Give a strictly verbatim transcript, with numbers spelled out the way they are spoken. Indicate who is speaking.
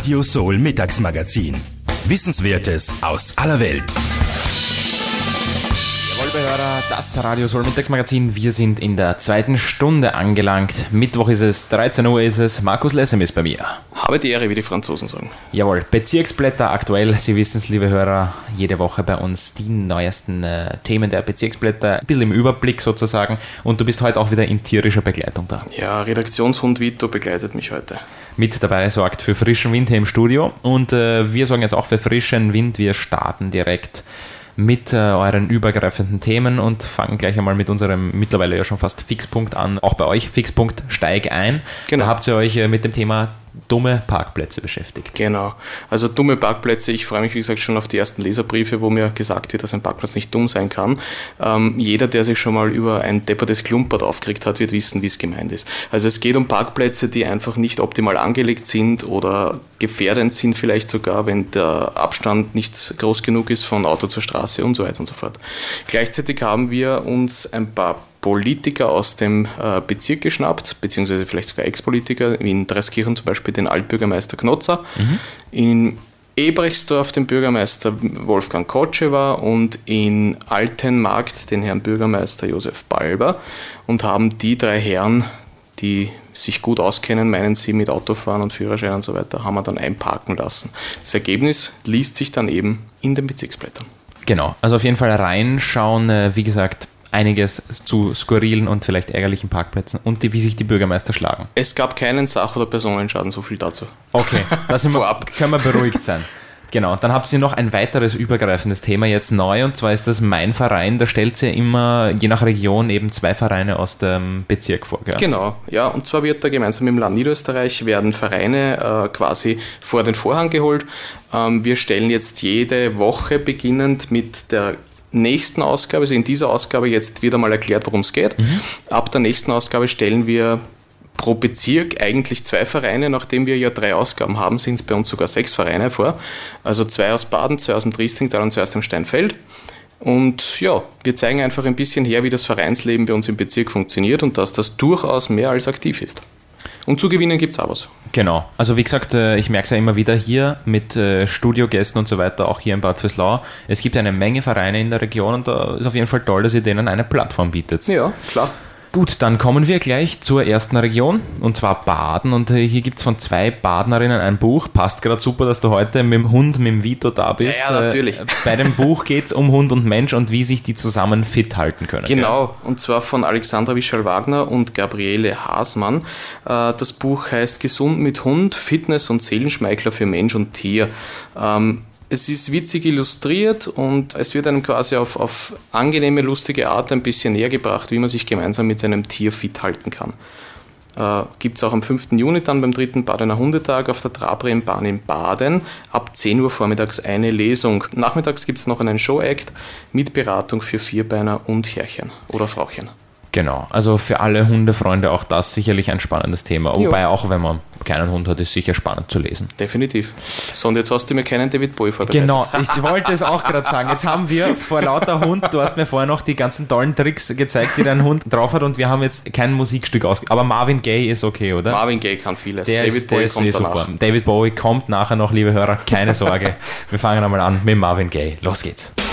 Speaker 1: Radio Soul Mittagsmagazin. Wissenswertes aus aller Welt.
Speaker 2: Jawohl, Behörer, das Radio Soul Mittagsmagazin. Wir sind in der zweiten Stunde angelangt. Mittwoch ist es, dreizehn Uhr ist es. Markus Lessem ist bei mir.
Speaker 3: Habe die Ehre, wie die Franzosen sagen.
Speaker 2: Jawohl, Bezirksblätter aktuell. Sie wissen es, liebe Hörer, jede Woche bei uns die neuesten äh, Themen der Bezirksblätter. Ein bisschen im Überblick sozusagen. Und du bist heute auch wieder in tierischer Begleitung da.
Speaker 3: Ja, Redaktionshund Vito begleitet mich heute.
Speaker 2: Mit dabei sorgt für frischen Wind hier im Studio. Und äh, wir sorgen jetzt auch für frischen Wind. Wir starten direkt mit äh, euren übergreifenden Themen und fangen gleich einmal mit unserem mittlerweile ja schon fast Fixpunkt an. Auch bei euch, Fixpunkt Steig ein. Genau. Da habt ihr euch äh, mit dem Thema dumme Parkplätze beschäftigt.
Speaker 3: Genau, also dumme Parkplätze. Ich freue mich, wie gesagt, schon auf die ersten Leserbriefe, wo mir gesagt wird, dass ein Parkplatz nicht dumm sein kann. Ähm, jeder, der sich schon mal über ein deppertes Klumpert aufgeregt hat, wird wissen, wie es gemeint ist. Also es geht um Parkplätze, die einfach nicht optimal angelegt sind oder gefährdend sind vielleicht sogar, wenn der Abstand nicht groß genug ist von Auto zur Straße und so weiter und so fort. Gleichzeitig haben wir uns ein paar Politiker aus dem äh, Bezirk geschnappt, beziehungsweise vielleicht sogar Ex-Politiker, wie in Dreiskirchen zum Beispiel den Altbürgermeister Knotzer, mhm. in Ebrechtsdorf den Bürgermeister Wolfgang Kotschewa und in Altenmarkt den Herrn Bürgermeister Josef Balber und haben die drei Herren, die sich gut auskennen, meinen sie, mit Autofahren und Führerschein und so weiter, haben wir dann einparken lassen. Das Ergebnis liest sich dann eben in den Bezirksblättern.
Speaker 2: Genau, also auf jeden Fall reinschauen, wie gesagt, einiges zu skurrilen und vielleicht ärgerlichen Parkplätzen und die, wie sich die Bürgermeister schlagen.
Speaker 3: Es gab keinen Sach- oder Personenschaden, so viel dazu.
Speaker 2: Okay, da sind wir, können wir beruhigt sein. Genau, dann habt ihr noch ein weiteres übergreifendes Thema jetzt neu, und zwar ist das Mein Verein. Da stellt ihr immer, je nach Region, eben zwei Vereine aus dem Bezirk vor, gell?
Speaker 3: Genau, ja, und zwar wird da gemeinsam im Land Niederösterreich werden Vereine äh, quasi vor den Vorhang geholt. Ähm, wir stellen jetzt jede Woche beginnend mit der nächsten Ausgabe, also in dieser Ausgabe jetzt wird einmal erklärt, worum es geht. Mhm. Ab der nächsten Ausgabe stellen wir pro Bezirk eigentlich zwei Vereine, nachdem wir ja drei Ausgaben haben, sind es bei uns sogar sechs Vereine vor. Also zwei aus Baden, zwei aus dem Triestingtal und zwei aus dem Steinfeld. Und ja, wir zeigen einfach ein bisschen her, wie das Vereinsleben bei uns im Bezirk funktioniert und dass das durchaus mehr als aktiv ist. Und zu gewinnen gibt es auch was.
Speaker 2: Genau, also wie gesagt, ich merke es ja immer wieder hier mit Studiogästen und so weiter, auch hier in Bad Vöslau. Es gibt eine Menge Vereine in der Region und da ist auf jeden Fall toll, dass ihr denen eine Plattform bietet.
Speaker 3: Ja, klar.
Speaker 2: Gut, dann kommen wir gleich zur ersten Region, und zwar Baden. Und hier gibt es von zwei Badenerinnen ein Buch. Passt gerade super, dass du heute mit dem Hund, mit dem Vito da bist.
Speaker 3: Ja, ja, natürlich.
Speaker 2: Bei dem Buch geht es um Hund und Mensch und wie sich die zusammen fit halten können.
Speaker 3: Genau,
Speaker 2: ja.
Speaker 3: Und zwar von Alexandra Wischal-Wagner und Gabriele Haasmann. Das Buch heißt Gesund mit Hund, Fitness- und Seelenschmeichler für Mensch und Tier. Es ist witzig illustriert und es wird einem quasi auf, auf angenehme, lustige Art ein bisschen näher gebracht, wie man sich gemeinsam mit seinem Tier fit halten kann. Äh, gibt es auch am fünften Juni dann beim dritten Badener Hundetag auf der Trabrennbahn in Baden ab zehn Uhr vormittags eine Lesung. Nachmittags gibt es noch einen Show-Act mit Beratung für Vierbeiner und Herrchen oder Frauchen.
Speaker 2: Genau, also für alle Hundefreunde auch das sicherlich ein spannendes Thema. Wobei jo. Auch wenn man keinen Hund hat, ist sicher spannend zu lesen.
Speaker 3: Definitiv. So, und jetzt hast du mir keinen David Bowie vorbereitet.
Speaker 2: Genau, ich wollte es auch gerade sagen. Jetzt haben wir vor lauter Hund, du hast mir vorher noch die ganzen tollen Tricks gezeigt, die dein Hund drauf hat, und wir haben jetzt kein Musikstück ausge... Aber Marvin Gaye ist okay, oder?
Speaker 3: Marvin Gaye kann vieles.
Speaker 2: Der
Speaker 3: David
Speaker 2: ist,
Speaker 3: Bowie
Speaker 2: der ist
Speaker 3: kommt
Speaker 2: eh
Speaker 3: danach.
Speaker 2: Super. David Bowie kommt nachher noch, liebe Hörer, keine Sorge. Wir fangen einmal an mit Marvin Gaye. Los geht's.